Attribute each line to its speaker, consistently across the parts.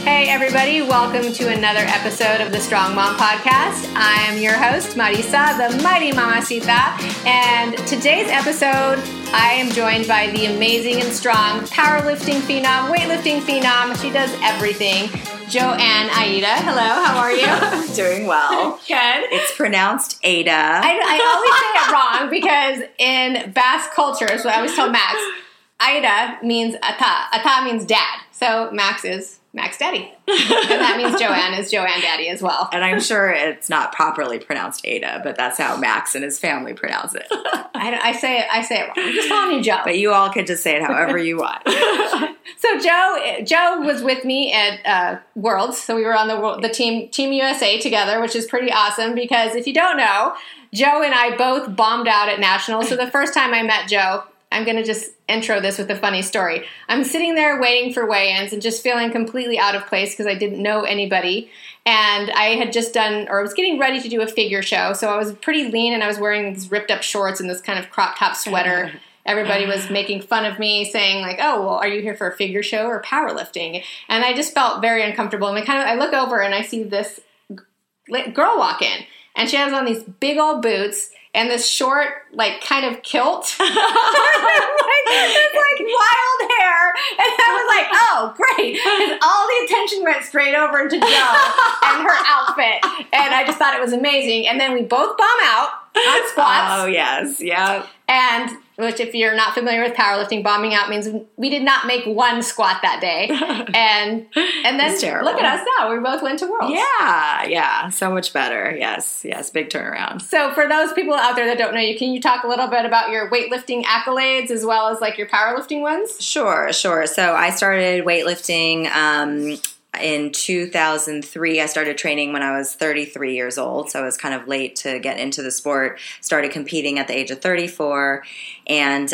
Speaker 1: Hey everybody, welcome to another episode of the Strong Mom Podcast. I am your host, Marisa, the mighty Mamacita, and today's episode, I am joined by the amazing and strong powerlifting phenom, weightlifting phenom, she does everything, Joanne Aida. Hello, how are you?
Speaker 2: Doing well.
Speaker 1: Good.
Speaker 2: It's pronounced Ada.
Speaker 1: I always say it wrong because in Basque culture, so I always tell Max, Aida means ata. Ata means dad. So Max is Max Daddy. And that means Joanne is Joanne Daddy as well.
Speaker 2: And I'm sure it's not properly pronounced Ada, but that's how Max and his family pronounce it.
Speaker 1: I say it wrong. I'm just calling you Joe.
Speaker 2: But you all could just say it however you want.
Speaker 1: So Joe was with me at Worlds. So we were on the Team USA together, which is pretty awesome because if you don't know, Joe and I both bombed out at Nationals. So the first time I met Joe, I'm going to just intro this with a funny story. I'm sitting there waiting for weigh-ins and just feeling completely out of place because I didn't know anybody. And I had just done, or I was getting ready to do a figure show. So I was pretty lean and I was wearing these ripped up shorts and this kind of crop top sweater. Everybody was making fun of me saying like, oh, well, are you here for a figure show or powerlifting? And I just felt very uncomfortable. And I look over and I see this girl walk in and she has on these big old boots and this short, like, kind of kilt. It's like wild hair. And I was like, oh, great. Because all the attention went straight over to Jo and her outfit. And I just thought it was amazing. And then we both bomb out on squats.
Speaker 2: Oh, yes. Yeah.
Speaker 1: And, which if you're not familiar with powerlifting, bombing out means we did not make one squat that day. And then look at us now. We both went to Worlds.
Speaker 2: Yeah. So much better. Yes. Big turnaround.
Speaker 1: So for those people out there that don't know you, can you talk a little bit about your weightlifting accolades as well as like your powerlifting ones?
Speaker 2: Sure. So I started weightlifting in 2003. I started training when I was 33 years old, so I was kind of late to get into the sport. Started competing at the age of 34, and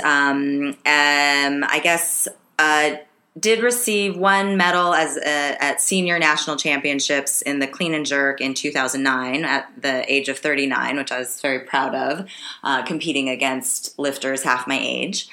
Speaker 2: I guess did receive one medal at senior national championships in the clean and jerk in 2009 at the age of 39, which I was very proud of, competing against lifters half my age.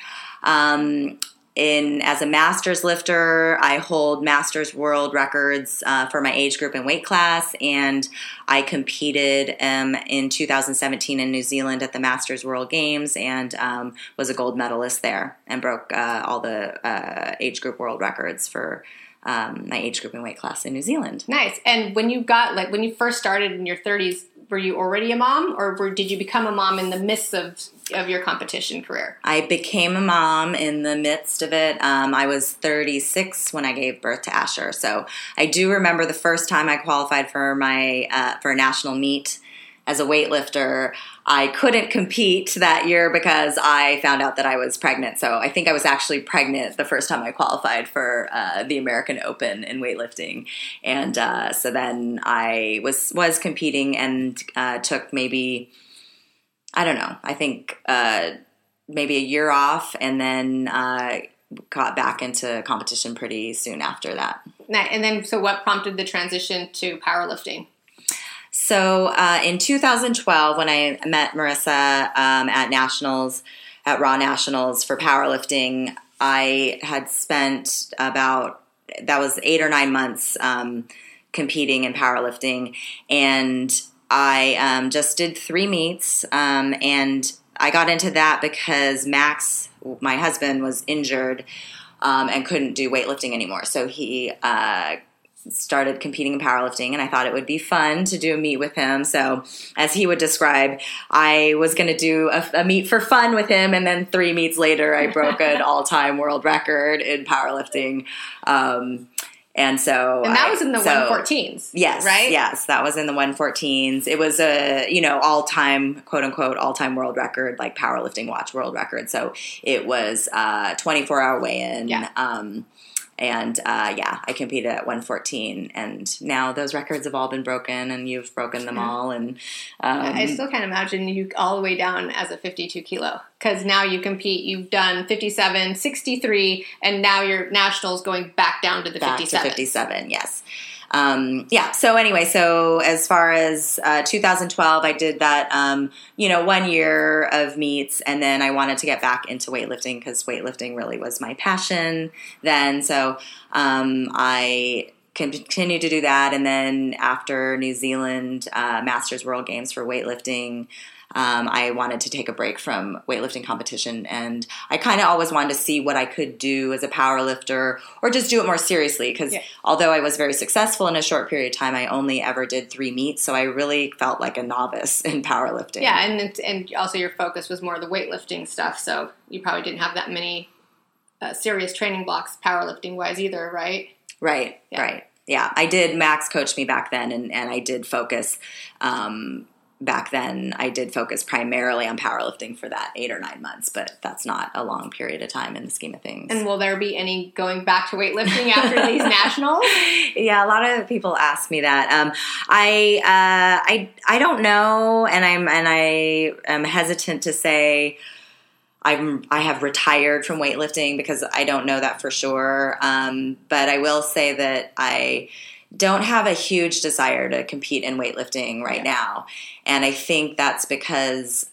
Speaker 2: As a master's lifter, I hold master's world records for my age group and weight class, and I competed in 2017 in New Zealand at the Masters World Games and was a gold medalist there and broke all the age group world records for my age group and weight class in New Zealand.
Speaker 1: Nice. And when you first started in your 30s, were you already a mom, or did you become a mom in the midst of your competition career?
Speaker 2: I became a mom in the midst of it. I was 36 when I gave birth to Asher. So I do remember the first time I qualified for for a national meet as a weightlifter. I couldn't compete that year because I found out that I was pregnant. So I think I was actually pregnant the first time I qualified for the American Open in weightlifting. And so then I was competing and took maybe, I don't know, I think maybe a year off and then got back into competition pretty soon after that.
Speaker 1: And then, so what prompted the transition to powerlifting?
Speaker 2: So in 2012, when I met Marissa at Raw Nationals for powerlifting, I had spent that was 8 or 9 months competing in powerlifting, and I just did 3 meets, and I got into that because Max, my husband, was injured and couldn't do weightlifting anymore, so he started competing in powerlifting, and I thought it would be fun to do a meet with him. So as he would describe, I was going to do a meet for fun with him, and then 3 meets later, I broke an all-time world record in powerlifting. And that
Speaker 1: was in the 114s.
Speaker 2: Yes,
Speaker 1: right?
Speaker 2: Yes, that was in the 114s. It was a all-time, quote-unquote, all-time world record, like powerlifting watch world record. So it was 24-hour weigh-in.
Speaker 1: Yeah.
Speaker 2: I competed at 114, and now those records have all been broken, and you've broken them all. And
Speaker 1: I still can't imagine you all the way down as a 52 kilo, because now you compete. You've done 57, 63, and now your nationals going back down to the 57.
Speaker 2: To 57, yes. So anyway, so as far as 2012, I did that, 1 year of meets, and then I wanted to get back into weightlifting because weightlifting really was my passion then. So I continued to do that. And then after New Zealand Masters World Games for weightlifting, I wanted to take a break from weightlifting competition, and I kind of always wanted to see what I could do as a power lifter or just do it more seriously because although I was very successful in a short period of time, I only ever did 3 meets, so I really felt like a novice in powerlifting.
Speaker 1: Yeah, and also your focus was more the weightlifting stuff, so you probably didn't have that many serious training blocks powerlifting-wise either, right?
Speaker 2: Right. Yeah, I did. Max coached me back then, and I did focus back then. I did focus primarily on powerlifting for that 8 or 9 months, but that's not a long period of time in the scheme of things.
Speaker 1: And will there be any going back to weightlifting after these nationals?
Speaker 2: Yeah, a lot of people ask me that. I don't know, and I am hesitant to say I have retired from weightlifting because I don't know that for sure. But I will say that I don't have a huge desire to compete in weightlifting right now. And I think that's because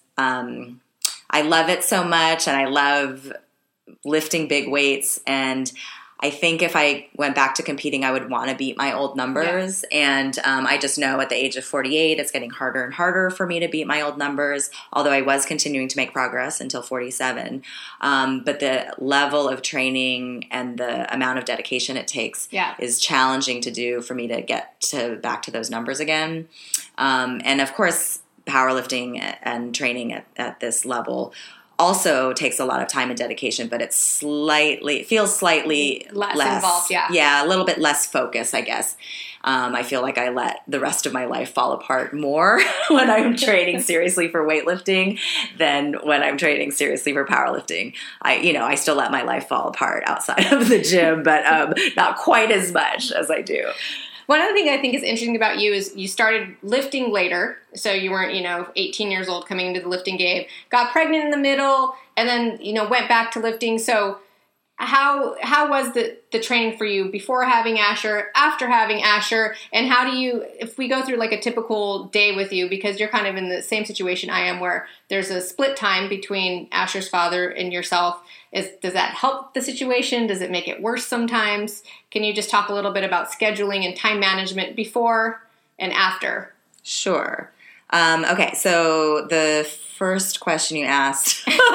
Speaker 2: I love it so much and I love lifting big weights. And I think if I went back to competing, I would want to beat my old numbers. Yeah. And I just know at the age of 48, it's getting harder and harder for me to beat my old numbers, although I was continuing to make progress until 47. But the level of training and the amount of dedication it takes is challenging to do for me to get back to those numbers again. And of course, powerlifting and training at this level also takes a lot of time and dedication, but it feels slightly less
Speaker 1: involved.
Speaker 2: Yeah, a little bit less focus, I guess. I feel like I let the rest of my life fall apart more when I'm training seriously for weightlifting than when I'm training seriously for powerlifting. I still let my life fall apart outside of the gym, but not quite as much as I do.
Speaker 1: One other thing I think is interesting about you is you started lifting later. So you weren't, 18 years old coming into the lifting game, got pregnant in the middle, and then, went back to lifting. So how was the training for you before having Asher, after having Asher, and how do you, if we go through like a typical day with you, because you're kind of in the same situation I am where there's a split time between Asher's father and yourself, does that help the situation? Does it make it worse sometimes? Can you just talk a little bit about scheduling and time management before and after?
Speaker 2: Sure. Okay, so the first question you asked. What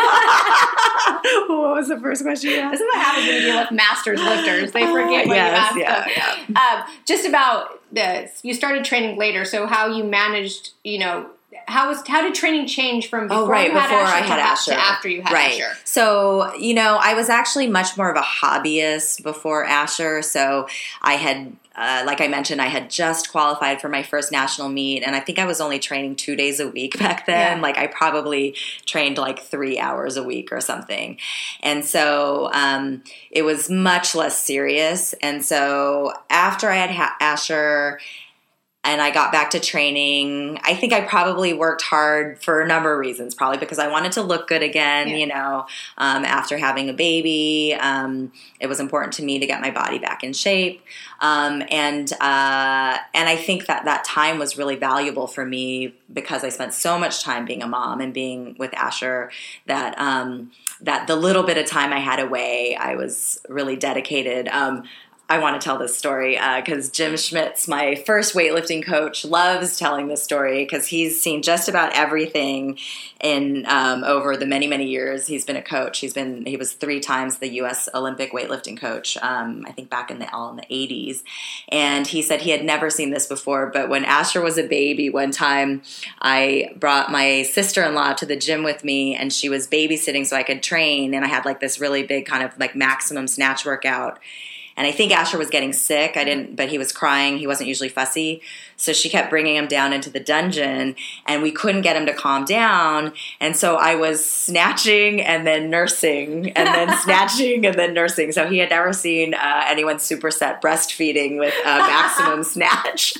Speaker 2: was the first question you asked?
Speaker 1: This is what happens when you deal with masters lifters. They forget what you asked them. Yeah. Just about this. You started training later, so how you managed, how did training change from before I had Asher to after you had Asher?
Speaker 2: So, I was actually much more of a hobbyist before Asher. So I had, like I mentioned, I had just qualified for my first national meet, and I think I was only training 2 days a week back then. Yeah. Like I probably trained like 3 hours a week or something. And so it was much less serious. And so after I had Asher and I got back to training, I think I probably worked hard for a number of reasons, probably because I wanted to look good again, after having a baby. It was important to me to get my body back in shape. And I think that time was really valuable for me because I spent so much time being a mom and being with Asher that the little bit of time I had away, I was really dedicated. I want to tell this story because Jim Schmitz, my first weightlifting coach, loves telling this story because he's seen just about everything in over the many, many years he's been a coach. He was 3 times the U.S. Olympic weightlifting coach, I think back in the 80s. And he said he had never seen this before, but when Asher was a baby, one time I brought my sister-in-law to the gym with me, and she was babysitting so I could train, and I had like this really big kind of like maximum snatch workout. And I think Asher was getting sick. But he was crying. He wasn't usually fussy. So she kept bringing him down into the dungeon, and we couldn't get him to calm down. And so I was snatching and then nursing and then snatching and then nursing. So he had never seen anyone superset breastfeeding with maximum snatch.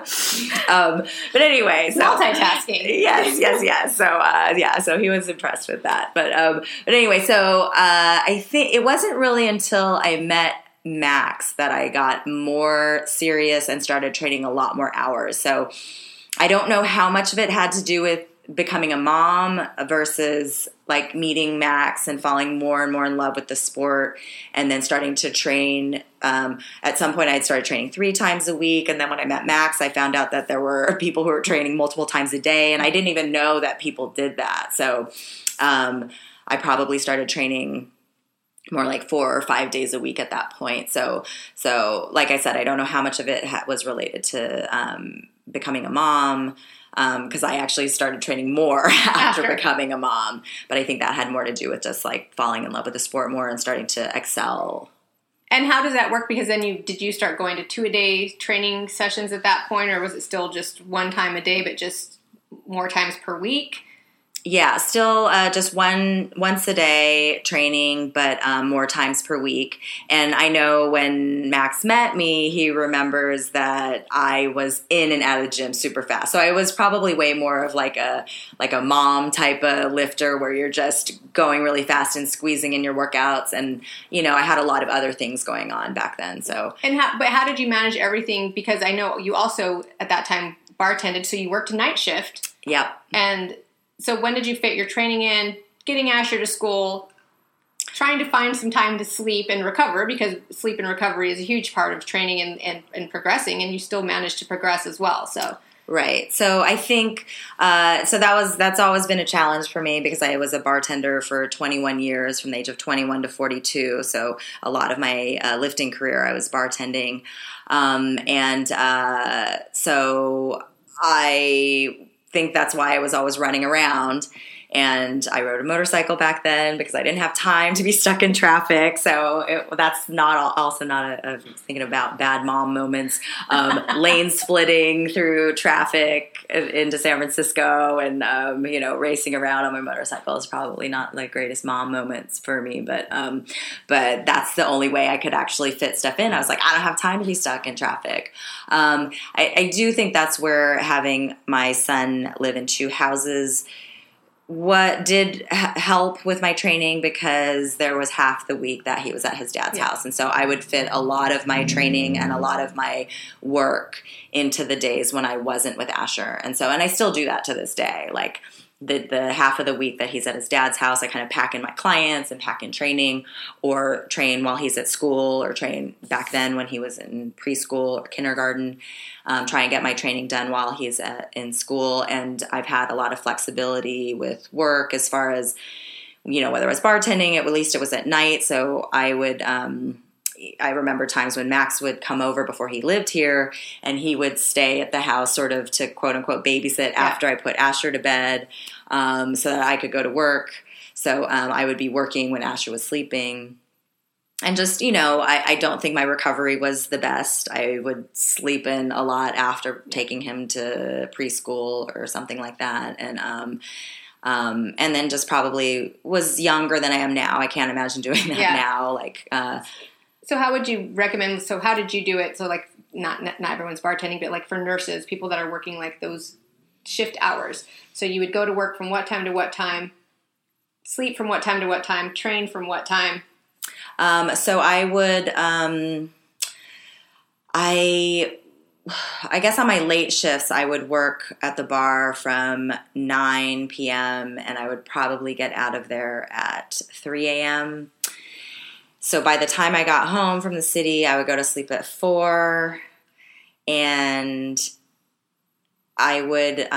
Speaker 2: But anyway. So,
Speaker 1: multitasking.
Speaker 2: Yes. So he was impressed with that. But anyway, so I think it wasn't really until I met Max that I got more serious and started training a lot more hours. So I don't know how much of it had to do with becoming a mom versus like meeting Max and falling more and more in love with the sport, and then starting to train. At some point, I started training 3 times a week, and then when I met Max, I found out that there were people who were training multiple times a day, and I didn't even know that people did that. So I probably started training more like 4 or 5 days a week at that point. So like I said, I don't know how much of it was related to becoming a mom, because I actually started training more after becoming a mom. But I think that had more to do with just like falling in love with the sport more and starting to excel.
Speaker 1: And how does that work? Because then did you start going to 2-a-day training sessions at that point, or was it still just 1 time a day, but just more times per week?
Speaker 2: Yeah, still just once a day training, but more times per week. And I know when Max met me, he remembers that I was in and out of the gym super fast. So I was probably way more of like a mom type of lifter, where you're just going really fast and squeezing in your workouts. And I had a lot of other things going on back then. So
Speaker 1: but how did you manage everything? Because I know you also at that time bartended, so you worked a night shift.
Speaker 2: Yep.
Speaker 1: And so when did you fit your training in, getting Asher to school, trying to find some time to sleep and recover, because sleep and recovery is a huge part of training and progressing, and you still managed to progress as well. So
Speaker 2: right. So I think that's always been a challenge for me, because I was a bartender for 21 years, from the age of 21 to 42. So a lot of my lifting career I was bartending. So I think that's why I was always running around. And I rode a motorcycle back then because I didn't have time to be stuck in traffic. So that's also not a thinking about bad mom moments. Lane splitting through traffic into San Francisco, and racing around on my motorcycle is probably not like greatest mom moments for me. But that's the only way I could actually fit stuff in. I was like, I don't have time to be stuck in traffic. I do think that's where having my son live in 2 houses what did help with my training, because there was half the week that he was at his dad's house. And so I would fit a lot of my training and a lot of my work into the days when I wasn't with Asher. And I still do that to this day. Like the half of the week that he's at his dad's house, I kind of pack in my clients and pack in training, or train while he's at school, or train back then when he was in preschool or kindergarten. Try and get my training done while he's in school. And I've had a lot of flexibility with work as far as, whether it was bartending, at least it was at night. So I would, I remember times when Max would come over before he lived here, and he would stay at the house sort of to quote unquote babysit after I put Asher to bed, so that I could go to work. So I would be working when Asher was sleeping. And just, I don't think my recovery was the best. I would sleep in a lot after taking him to preschool or something like that. And then just probably was younger than I am now. I can't imagine doing that now.
Speaker 1: So how would you recommend, so how did you do it? So like not everyone's bartending, but like for nurses, people that are working like those shift hours. So you would go to work from what time to what time, sleep from what time to what time, train from what time?
Speaker 2: So I would, I guess on my late shifts, I would work at the bar from 9 p.m. and I would probably get out of there at 3 a.m. So by the time I got home from the city, I would go to sleep at 4, and I would,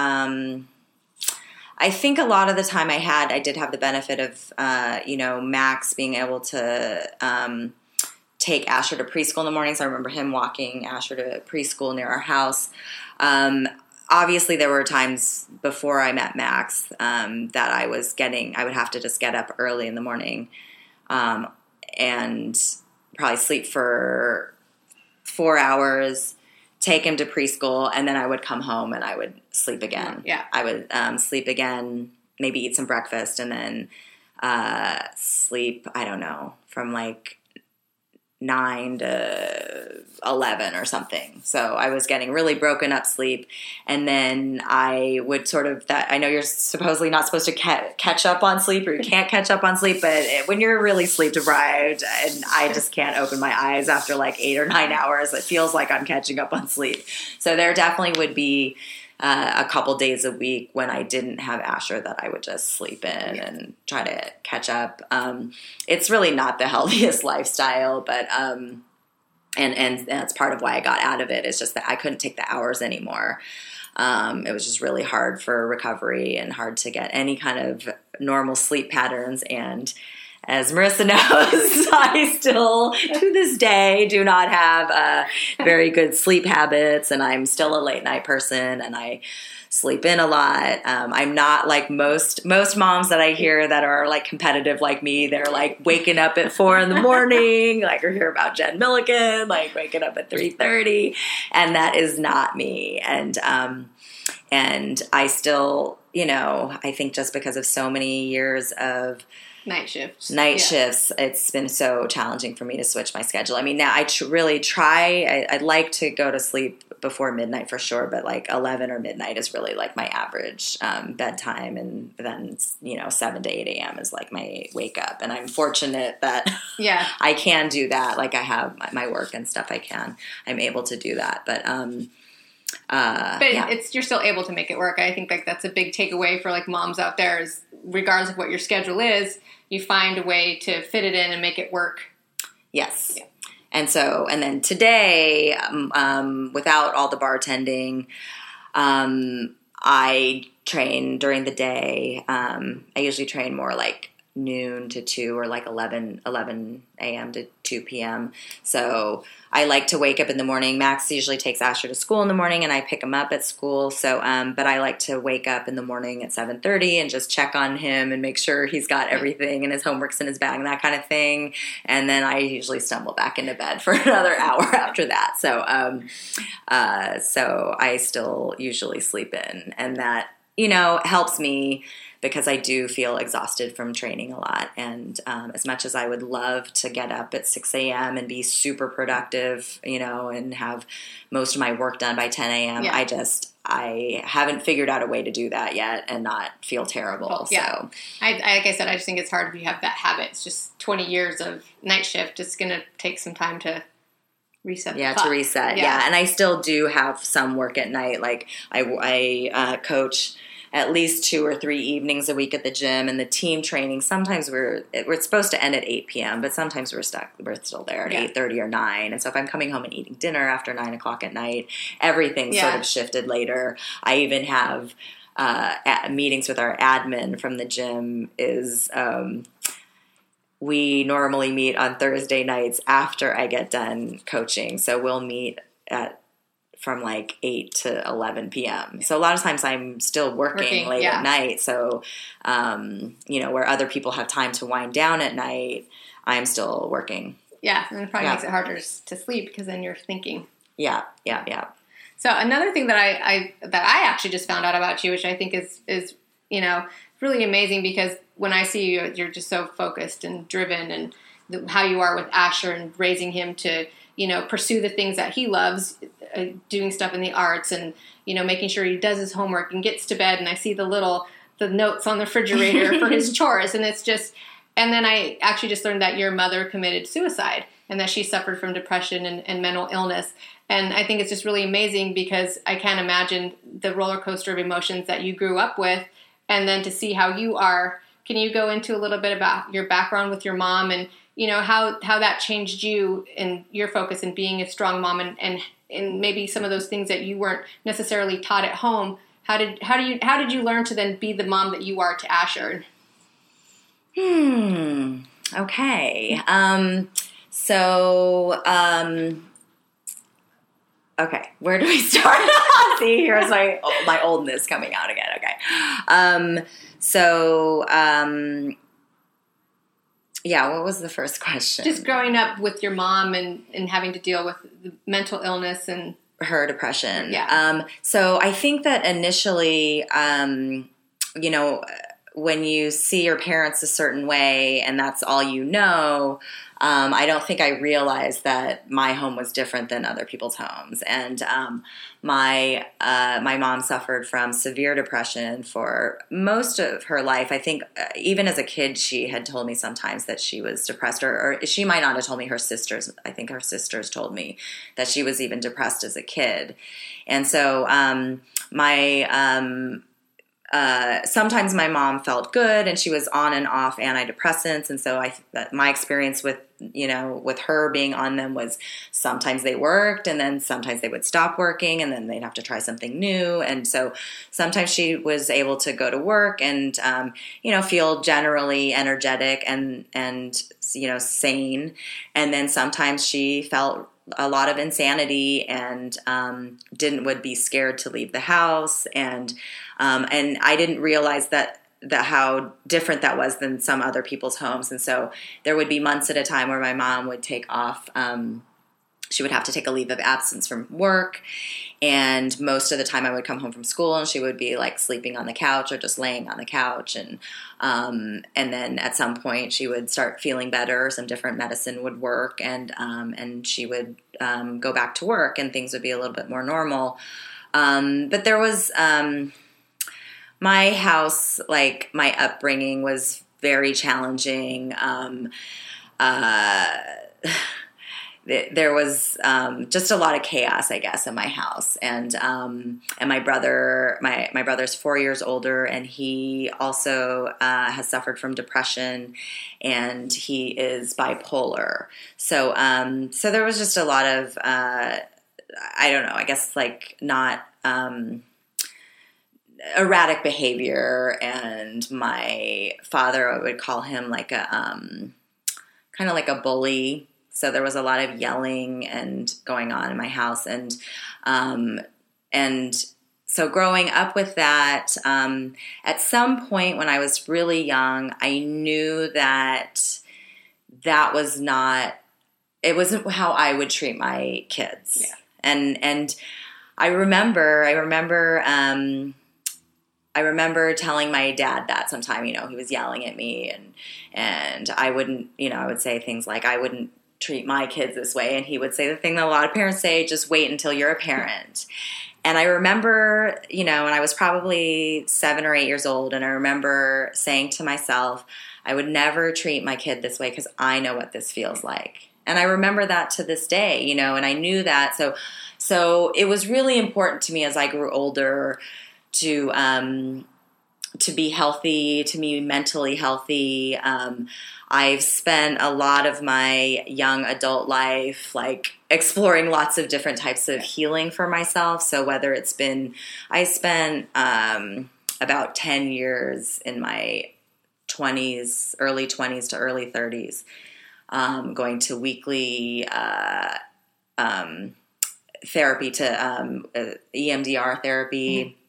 Speaker 2: I think a lot of the time I did have the benefit of, Max being able to take Asher to preschool in the mornings. I remember him walking Asher to preschool near our house. Obviously, there were times before I met Max that I would have to just get up early in the morning and probably sleep for 4 hours, take him to preschool, and then I would come home and I would sleep again.
Speaker 1: Yeah.
Speaker 2: I would sleep again, maybe eat some breakfast, and then sleep, I don't know, from like 9 to 11 or something. So I was getting really broken up sleep. And then I would I know you're supposedly not supposed to catch up on sleep, or you can't catch up on sleep, but when you're really sleep deprived, and I just can't open my eyes after like 8 or 9 hours, it feels like I'm catching up on sleep. So there definitely would be a couple days a week when I didn't have Asher that I would just sleep in and try to catch up. It's really not the healthiest lifestyle, but and that's part of why I got out of it. It's just that I couldn't take the hours anymore. It was just really hard for recovery and hard to get any kind of normal sleep patterns. And as Marissa knows, I still, to this day, do not have very good sleep habits, and I'm still a late night person, and I sleep in a lot. I'm not like most moms that I hear that are like competitive like me. They're like waking up at 4 a.m. Like I hear about Jen Milliken, like waking up at 3:30, and that is not me. And I still, I think just because of so many years of
Speaker 1: night shifts,
Speaker 2: it's been so challenging for me to switch my schedule. I mean, now I really try. I'd like to go to sleep before midnight for sure, but like 11 or midnight is really like my average bedtime, and then 7 to 8 a.m. is like my wake up. And I'm fortunate that I can do that. Like I have my work and stuff. I'm able to do that, but
Speaker 1: you're still able to make it work. I think like that's a big takeaway for like moms out there is regardless of what your schedule is, you find a way to fit it in and make it work.
Speaker 2: Yes. Yeah. And then today, without all the bartending, I train during the day. I usually train more like noon to 2 or like 11 a.m. to 2 p.m. So I like to wake up in the morning. Max usually takes Asher to school in the morning and I pick him up at school. So, but I like to wake up in the morning at 7:30 and just check on him and make sure he's got everything and his homework's in his bag and that kind of thing. And then I usually stumble back into bed for another hour after that. So, so I still usually sleep in, and that, helps me because I do feel exhausted from training a lot. And as much as I would love to get up at 6 a.m. and be super productive, and have most of my work done by 10 a.m., I haven't figured out a way to do that yet and not feel terrible.
Speaker 1: Well, yeah. So, like I said, I just think it's hard if you have that habit. It's just 20 years of night shift. It's going to take some time to reset.
Speaker 2: To reset. Yeah. And I still do have some work at night. Like I coach at least 2 or 3 evenings a week at the gym, and the team training. Sometimes we're supposed to end at 8 p.m., but sometimes we're still there at 8:30 or 9. And so if I'm coming home and eating dinner after 9 o'clock at night, everything's sort of shifted later. I even have meetings with our admin from the gym. We normally meet on Thursday nights after I get done coaching. So we'll meet from like 8 to 11 p.m. So a lot of times I'm still working late at night. So, where other people have time to wind down at night, I'm still working.
Speaker 1: Yeah, and it probably makes it harder to sleep because then you're thinking.
Speaker 2: Yeah.
Speaker 1: So another thing that I actually just found out about you, which I think is really amazing, because when I see you, you're just so focused and driven, and how you are with Asher and raising him to pursue the things that he loves, doing stuff in the arts, and making sure he does his homework and gets to bed. And I see the notes on the refrigerator for his chores, and it's just. And then I actually just learned that your mother committed suicide and that she suffered from depression and mental illness. And I think it's just really amazing, because I can't imagine the roller coaster of emotions that you grew up with, and then to see how you are. Can you go into a little bit about your background with your mom and how that changed you and your focus in being a strong mom, and maybe some of those things that you weren't necessarily taught at home? How did you learn to then be the mom that you are to Asher?
Speaker 2: Okay. Okay. Where do we start? See, here's my oldness coming out again. Okay. What was the first question?
Speaker 1: Just growing up with your mom and having to deal with the mental illness and
Speaker 2: her depression.
Speaker 1: Yeah.
Speaker 2: So I think that initially, when you see your parents a certain way and that's all you know, I don't think I realized that my home was different than other people's homes. And my mom suffered from severe depression for most of her life. I think even as a kid, she had told me sometimes that she was depressed, or she might not have told me. Her sisters, I think her sisters told me that she was even depressed as a kid. And so sometimes my mom felt good and she was on and off antidepressants. And so my experience with her being on them was sometimes they worked and then sometimes they would stop working and then they'd have to try something new. And so sometimes she was able to go to work and, feel generally energetic and sane. And then sometimes she felt a lot of insanity and would be scared to leave the house. And I didn't realize that how different that was than some other people's homes. And so there would be months at a time where my mom would take off. She would have to take a leave of absence from work. And most of the time I would come home from school and she would be like sleeping on the couch or just laying on the couch. And then at some point she would start feeling better. Some different medicine would work and she would go back to work and things would be a little bit more normal. But there was, my house, like my upbringing was very challenging. There was just a lot of chaos, I guess, in my house. And my brother's 4 years older, and he also has suffered from depression, and he is bipolar. So there was just a lot of I don't know, I guess like not erratic behavior. And my father, I would call him like a kind of like a bully. So there was a lot of yelling and going on in my house. And so growing up with that, at some point when I was really young, I knew that it wasn't how I would treat my kids. Yeah. And I remember telling my dad that sometime, he was yelling at me and I wouldn't, I would say things like, I wouldn't treat my kids this way. And he would say the thing that a lot of parents say, just wait until you're a parent. And I remember, and I was probably 7 or 8 years old. And I remember saying to myself, I would never treat my kid this way because I know what this feels like. And I remember that to this day, and I knew that. So it was really important to me as I grew older to be healthy, to be mentally healthy. I've spent a lot of my young adult life like exploring lots of different types of healing for myself. So whether I spent about 10 years in my 20s, early 20s to early 30s, going to weekly therapy, to EMDR therapy. Mm-hmm.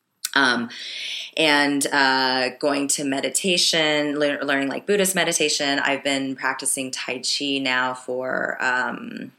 Speaker 2: And going to meditation, learning like Buddhist meditation. I've been practicing Tai Chi now for how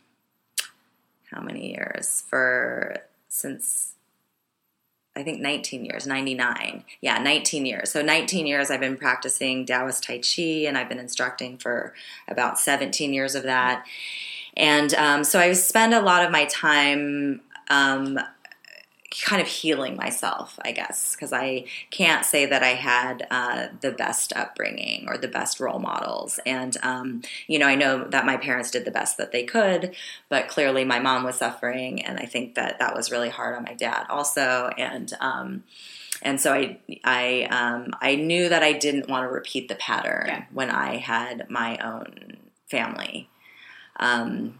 Speaker 2: many years? Since I think 19 years, 99. Yeah, 19 years. So 19 years I've been practicing Taoist Tai Chi, and I've been instructing for about 17 years of that. And so I spend a lot of my time kind of healing myself, I guess, because I can't say that I had the best upbringing or the best role models. And, I know that my parents did the best that they could, but clearly my mom was suffering. And I think that was really hard on my dad also. And so I knew that I didn't want to repeat the pattern when I had my own family. And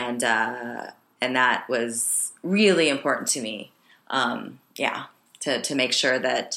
Speaker 2: that was really important to me. To make sure that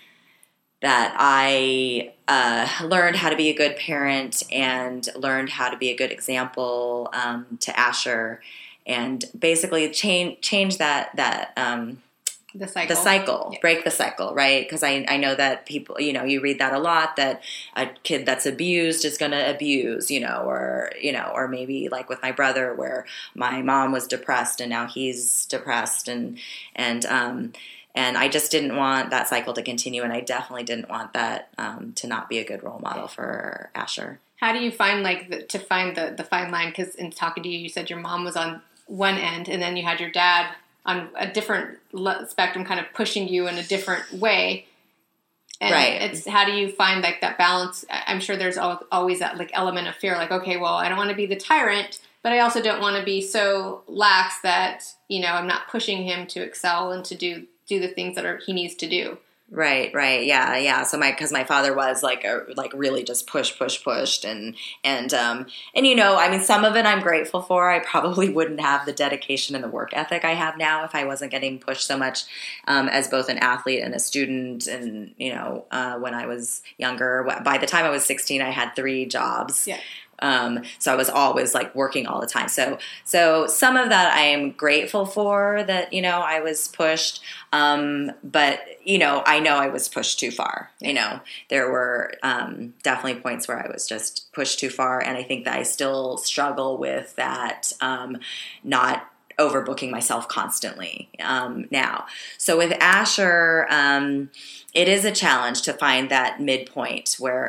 Speaker 2: I learned how to be a good parent and learned how to be a good example to Asher, and basically change that the cycle, yeah. Break the cycle, right? Because I know that people, you read that a lot, that a kid that's abused is going to abuse, or maybe like with my brother where my mom was depressed and now he's depressed. And And I just didn't want that cycle to continue, and I definitely didn't want that to not be a good role model for Asher.
Speaker 1: How do you find to find the fine line? Because in talking to you, you said your mom was on one end, and then you had your dad on a different spectrum, kind of pushing you in a different way. And
Speaker 2: right.
Speaker 1: It's how do you find like that balance? I'm sure there's always that like element of fear, like, okay, well, I don't want to be the tyrant, but I also don't want to be so lax that, you know, I'm not pushing him to excel and to do the things that he needs to do.
Speaker 2: Right. Yeah. So because my father was like really just pushed and you know, I mean, some of it I'm grateful for. I probably wouldn't have the dedication and the work ethic I have now if I wasn't getting pushed so much as both an athlete and a student. And, you know, when I was younger, by the time I was 16, I had 3 jobs.
Speaker 1: Yeah.
Speaker 2: So I was always like working all the time. So some of that I am grateful for that, you know, I was pushed. But, you know I was pushed too far. You know, there were definitely points where I was just pushed too far. And I think that I still struggle with that, not overbooking myself constantly now. So with Asher, it is a challenge to find that midpoint where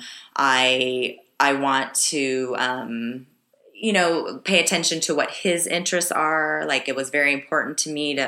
Speaker 2: I want to, you know, pay attention to what his interests are. Like, it was very important to me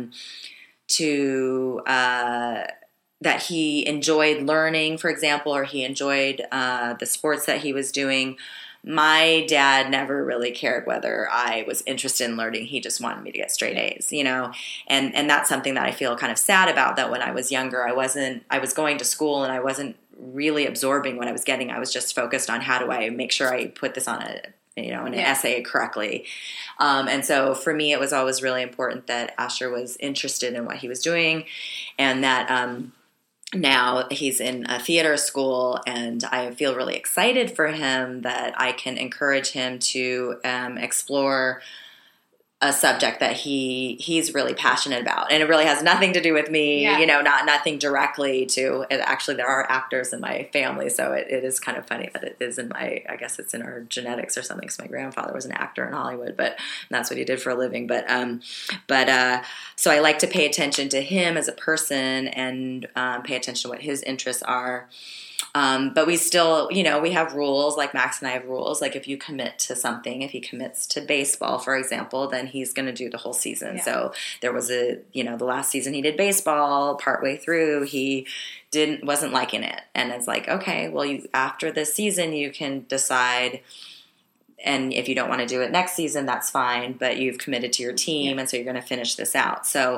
Speaker 2: that he enjoyed learning, for example, or he enjoyed the sports that he was doing. My dad never really cared whether I was interested in learning. He just wanted me to get straight A's, you know, and that's something that I feel kind of sad about, that when I was younger, I was going to school and I wasn't really absorbing what I was getting. I was just focused on how do I make sure I put this on an essay correctly. And so for me, it was always really important that Asher was interested in what he was doing, and that now he's in a theater school, and I feel really excited for him that I can encourage him to explore a subject that he's really passionate about. And it really has nothing to do with me, you know, nothing directly to it. Actually, there are actors in my family, so it is kind of funny that it is I guess it's in our genetics or something, because my grandfather was an actor in Hollywood, but that's what he did for a living. But so I like to pay attention to him as a person and pay attention to what his interests are. But we still, you know, we have rules, like Max and I have rules. Like, if you commit to something, if he commits to baseball, for example, then he's going to do the whole season. Yeah. So there was the last season he did baseball, partway through, he wasn't liking it. And it's like, okay, well, after this season, you can decide. And if you don't want to do it next season, that's fine. But you've committed to your team. And so you're going to finish this out. So,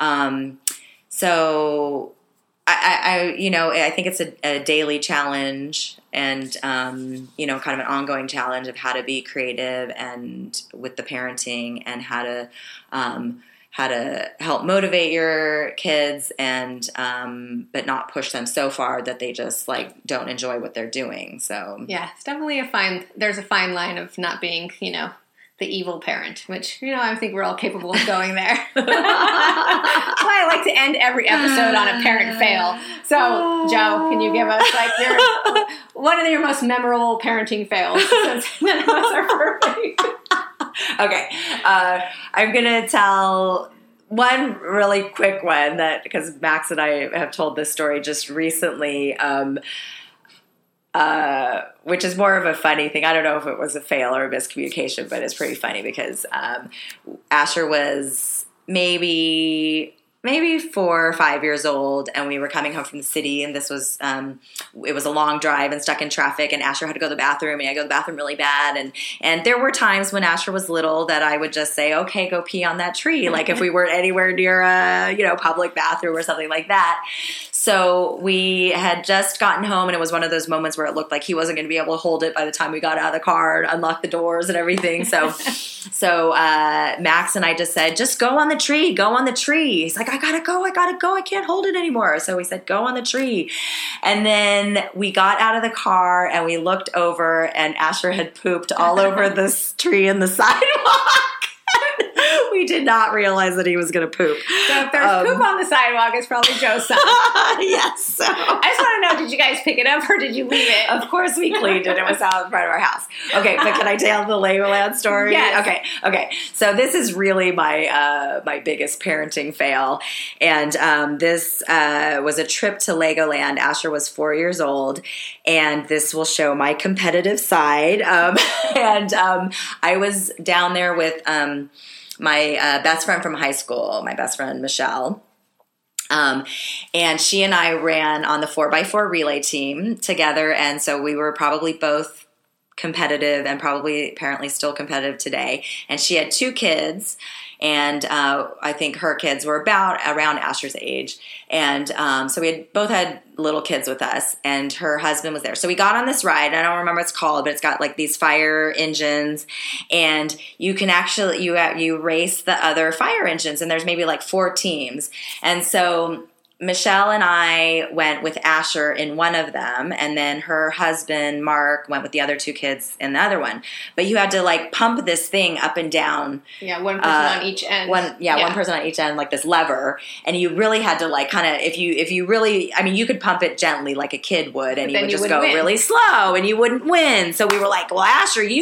Speaker 2: I think it's a daily challenge and, you know, kind of an ongoing challenge of how to be creative and with the parenting, and how to help motivate your kids and, but not push them so far that they just like don't enjoy what they're doing. So
Speaker 1: yeah, it's definitely there's a fine line of not being, you know, the evil parent, which, you know, I think we're all capable of going there. That's why I like to end every episode on a parent fail. So, Joe, can you give us like one of your most memorable parenting fails? Since none of us are perfect.
Speaker 2: Okay, I'm gonna tell one really quick one because Max and I have told this story just recently. Which is more of a funny thing. I don't know if it was a fail or a miscommunication, but it's pretty funny because Asher was maybe 4 or 5 years old, and we were coming home from the city, and this was it was a long drive and stuck in traffic, and Asher had to go to the bathroom, and I go to the bathroom really bad, and there were times when Asher was little that I would just say, okay, go pee on that tree, like if we weren't anywhere near a public bathroom or something like that. So we had just gotten home, and it was one of those moments where it looked like he wasn't going to be able to hold it by the time we got out of the car and unlocked the doors and everything. So Max and I just said, just go on the tree, go on the tree. He's like, I gotta go, I can't hold it anymore. So we said, go on the tree. And then we got out of the car and we looked over, and Asher had pooped all over this tree and the sidewalk. We did not realize that he was going to poop.
Speaker 1: So if there's poop on the sidewalk, it's probably Joe's son.
Speaker 2: Yes. So.
Speaker 1: I just want to know, did you guys pick it up or did you leave it?
Speaker 2: Of course we cleaned it. It was out in front of our house. Okay, but can I tell the Legoland story?
Speaker 1: Yes.
Speaker 2: Okay. So this is really my my biggest parenting fail. And this was a trip to Legoland. Asher was 4 years old. And this will show my competitive side. I was down there with my best friend from high school, my best friend Michelle. And she and I ran on the 4x4 relay team together. And so we were probably both competitive and probably apparently still competitive today. And she had 2 kids. And I think her kids were around Asher's age. And so we had both had little kids with us, and her husband was there. So we got on this ride. I don't remember what it's called, but it's got like these fire engines, and you can actually you race the other fire engines, and there's maybe like 4 teams. And so Michelle and I went with Asher in one of them, and then her husband, Mark, went with the other 2 kids in the other one. But you had to, like, pump this thing up and down.
Speaker 1: Yeah, one person on each end.
Speaker 2: One person on each end, like this lever. And you really had to, like, kind of, if you really, I mean, you could pump it gently like a kid would, and you would just go really slow, and you wouldn't win. So we were like, well, Asher, you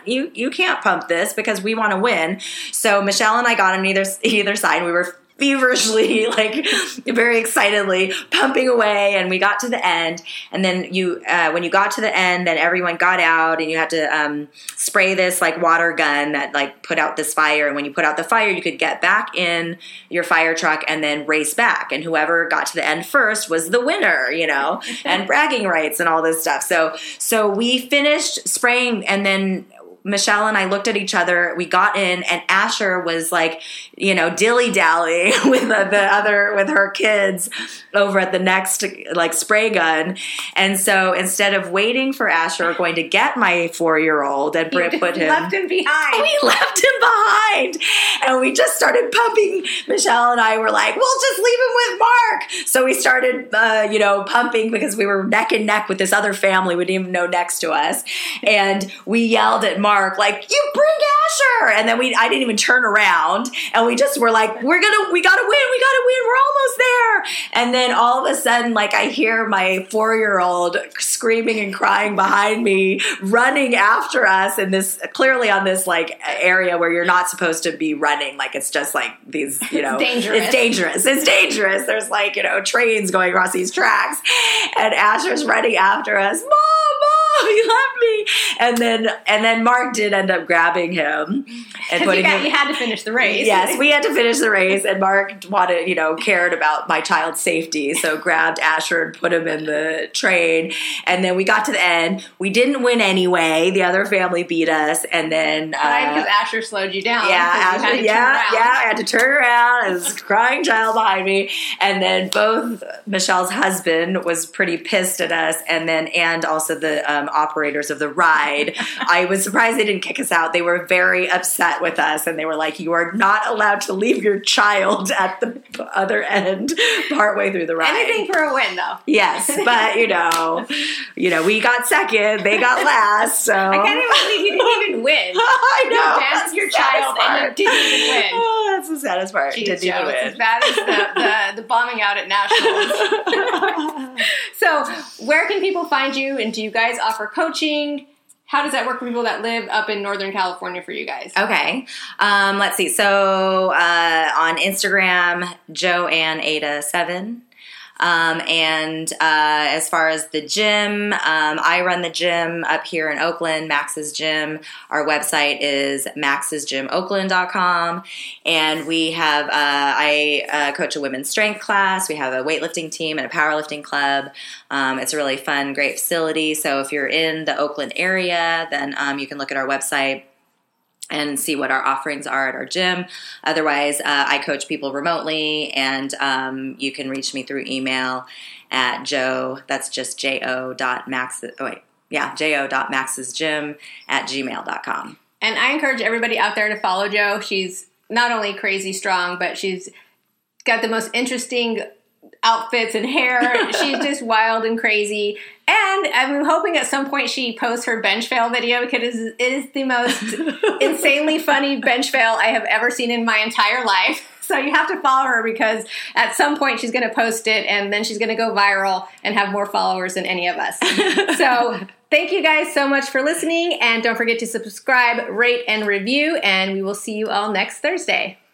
Speaker 2: can't pump this because we want to win. So Michelle and I got on either side, and we were feverishly, like very excitedly pumping away, and we got to the end. And then when you got to the end, then everyone got out, and you had to spray this like water gun that like put out this fire. And when you put out the fire, you could get back in your fire truck and then race back. And whoever got to the end first was the winner, and bragging rights and all this stuff. So we finished spraying, and then Michelle and I looked at each other. We got in, and Asher was like, dilly-dallying with with her kids over at the next like spray gun. And so instead of waiting for Asher, going to get my 4-year-old and put him,
Speaker 1: left him behind.
Speaker 2: We left him behind, and we just started pumping. Michelle and I were like, "We'll just leave him with Mark." So we started, pumping because we were neck and neck with this other family we didn't even know next to us, and we yelled at Mark like, "You bring Asher!" And then I didn't even turn around, and we just were like, we gotta win, we're almost there. And then all of a sudden, like, I hear my 4-year-old screaming and crying behind me, running after us in this, clearly on this like area where you're not supposed to be running. Like, it's just like these,
Speaker 1: It's
Speaker 2: dangerous. There's like, trains going across these tracks, and Asher's running after us. Mom, he left me. And then Mark did end up grabbing him and putting him.
Speaker 1: You had to finish the race.
Speaker 2: Yes, we had to finish the race, and Mark cared about my child's safety, so grabbed Asher and put him in the train. And then we got to the end. We didn't win anyway. The other family beat us, and then
Speaker 1: because Asher slowed you down.
Speaker 2: Yeah, Asher. I had to turn around. There was a crying child behind me, and then both Michelle's husband was pretty pissed at us, and also the operators of the ride. I was surprised they didn't kick us out. They were very upset with us, and they were like, "You are not allowed to leave your child at the other end partway through the ride."
Speaker 1: Anything for a win, though.
Speaker 2: Yes, but we got second, they got last. So
Speaker 1: I can't even believe you didn't even win.
Speaker 2: I know.
Speaker 1: You danced your child and you didn't even win.
Speaker 2: Oh, that's the saddest part.
Speaker 1: Jeez,
Speaker 2: didn't even win.
Speaker 1: It's as bad as the bombing out at Nationals. So, where can people find you, and do you guys offer coaching? How does that work for people that live up in Northern California for you guys?
Speaker 2: Okay. Let's see. So on Instagram, JoanneAda7. And as far as the gym, I run the gym up here in Oakland, Max's Gym. Our website is maxsgymoakland.com. And we have, I coach a women's strength class. We have a weightlifting team and a powerlifting club. It's a really fun, great facility. So if you're in the Oakland area, then you can look at our website and see what our offerings are at our gym. Otherwise, I coach people remotely, and you can reach me through email at that's just jo.maxsgym@gmail.com.
Speaker 1: And I encourage everybody out there to follow Jo. She's not only crazy strong, but she's got the most interesting outfits and hair. She's just wild and crazy. And I'm hoping at some point she posts her bench fail video because it is the most insanely funny bench fail I have ever seen in my entire life. So you have to follow her because at some point she's going to post it and then she's going to go viral and have more followers than any of us. So thank you guys so much for listening. And don't forget to subscribe, rate, and review. And we will see you all next Thursday.